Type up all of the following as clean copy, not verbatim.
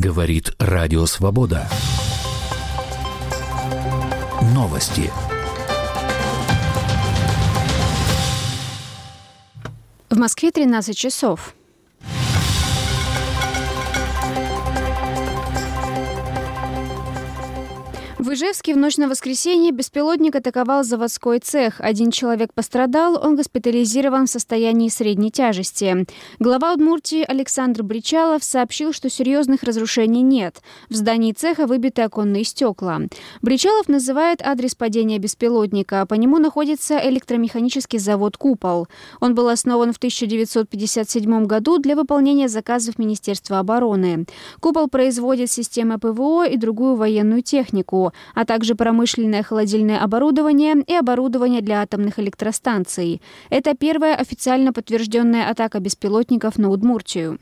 Говорит Радио Свобода. Новости. В Москве 13 часов. В Ижевске в ночь на воскресенье беспилотник атаковал заводской цех. 1 человек пострадал, он госпитализирован в состоянии средней тяжести. Глава Удмуртии Александр Бричалов сообщил, что серьезных разрушений нет. В здании цеха выбиты оконные стекла. Бричалов называет адрес падения беспилотника. По нему находится электромеханический завод «Купол». Он был основан в 1957 году для выполнения заказов Министерства обороны. «Купол» производит системы ПВО и другую военную технику, а также промышленное холодильное оборудование и оборудование для атомных электростанций. Это первая официально подтвержденная атака беспилотников на Удмуртию.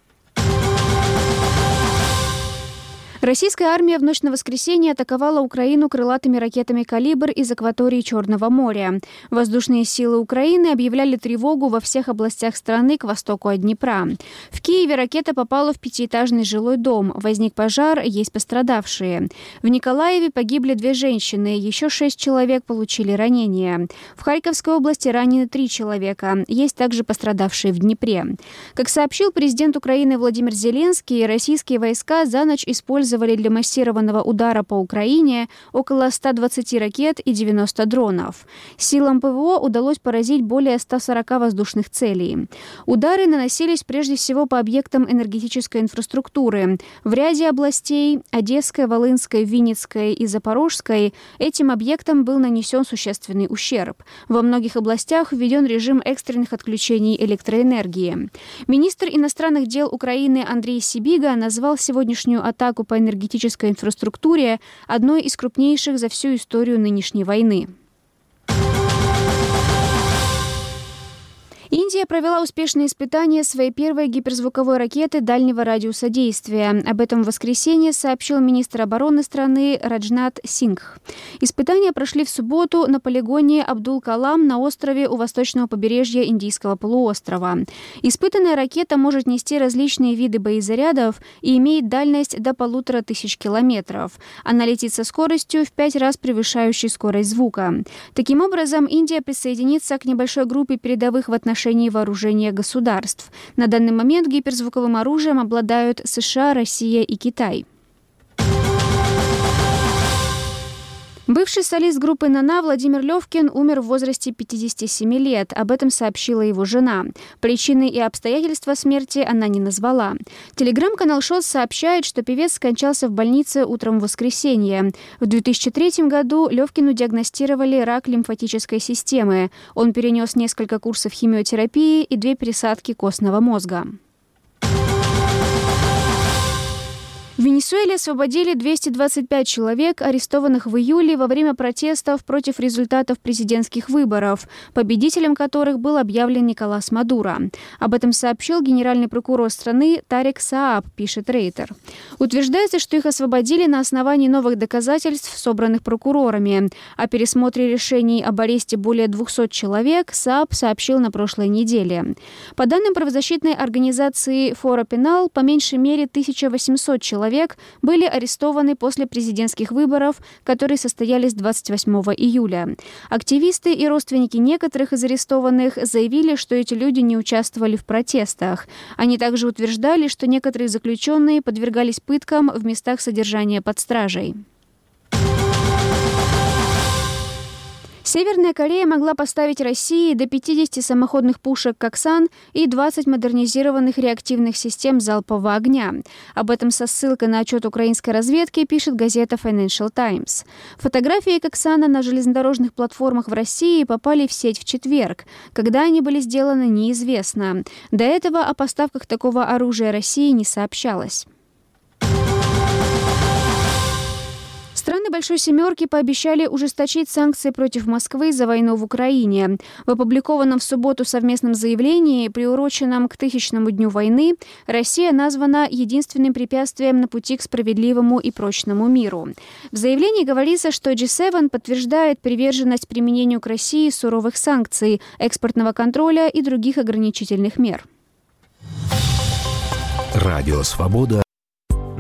Российская армия в ночь на воскресенье атаковала Украину крылатыми ракетами «Калибр» из акватории Черного моря. Воздушные силы Украины объявляли тревогу во всех областях страны к востоку от Днепра. В Киеве ракета попала в 5-этажный жилой дом. Возник пожар, есть пострадавшие. В Николаеве погибли 2 женщины, еще 6 человек получили ранения. В Харьковской области ранены 3 человека. Есть также пострадавшие в Днепре. Как сообщил президент Украины Владимир Зеленский, российские войска за ночь использовали для массированного удара по Украине около 120 ракет и 90 дронов. Силам ПВО удалось поразить более 140 воздушных целей. Удары наносились прежде всего по объектам энергетической инфраструктуры. В ряде областей – Одесской, Волынской, Винницкой и Запорожской – этим объектам был нанесен существенный ущерб. Во многих областях введен режим экстренных отключений электроэнергии. Министр иностранных дел Украины Андрей Сибига назвал сегодняшнюю атаку по энергетической инфраструктуре одной из крупнейших за всю историю нынешней войны. Индия провела успешные испытания своей первой гиперзвуковой ракеты дальнего радиуса действия. Об этом в воскресенье сообщил министр обороны страны Раджнат Сингх. Испытания прошли в субботу на полигоне Абдул-Калам на острове у восточного побережья Индийского полуострова. Испытанная ракета может нести различные виды боезарядов и имеет дальность до 1500 километров. Она летит со скоростью в 5 раз превышающей скорость звука. Таким образом, Индия присоединится к небольшой группе передовых в отношении вооружения государств. На данный момент гиперзвуковым оружием обладают США, Россия и Китай. Бывший солист группы «НАНА» Владимир Левкин умер в возрасте 57 лет. Об этом сообщила его жена. Причины и обстоятельства смерти она не назвала. Телеграм-канал ШОС сообщает, что певец скончался в больнице утром в воскресенье. В 2003 году Левкину диагностировали рак лимфатической системы. Он перенес несколько курсов химиотерапии и 2 пересадки костного мозга. В Венесуэле освободили 225 человек, арестованных в июле во время протестов против результатов президентских выборов, победителем которых был объявлен Николас Мадуро. Об этом сообщил генеральный прокурор страны Тарек Сааб, пишет Рейтер. Утверждается, что их освободили на основании новых доказательств, собранных прокурорами. О пересмотре решений об аресте более 200 человек Сааб сообщил на прошлой неделе. По данным правозащитной организации Фора Пенал, по меньшей мере 1800 человек были арестованы после президентских выборов, которые состоялись 28 июля. Активисты и родственники некоторых из арестованных заявили, что эти люди не участвовали в протестах. Они также утверждали, что некоторые заключенные подвергались пыткам в местах содержания под стражей. Северная Корея могла поставить России до 50 самоходных пушек «Коксан» и 20 модернизированных реактивных систем залпового огня. Об этом со ссылкой на отчет украинской разведки пишет газета Financial Times. Фотографии «Коксана» на железнодорожных платформах в России попали в сеть в четверг. Когда они были сделаны, неизвестно. До этого о поставках такого оружия России не сообщалось. Страны Большой Семерки пообещали ужесточить санкции против Москвы за войну в Украине. В опубликованном в субботу совместном заявлении, приуроченном к 1000-му дню войны, Россия названа единственным препятствием на пути к справедливому и прочному миру. В заявлении говорится, что G7 подтверждает приверженность применению к России суровых санкций, экспортного контроля и других ограничительных мер. Радио «Свобода»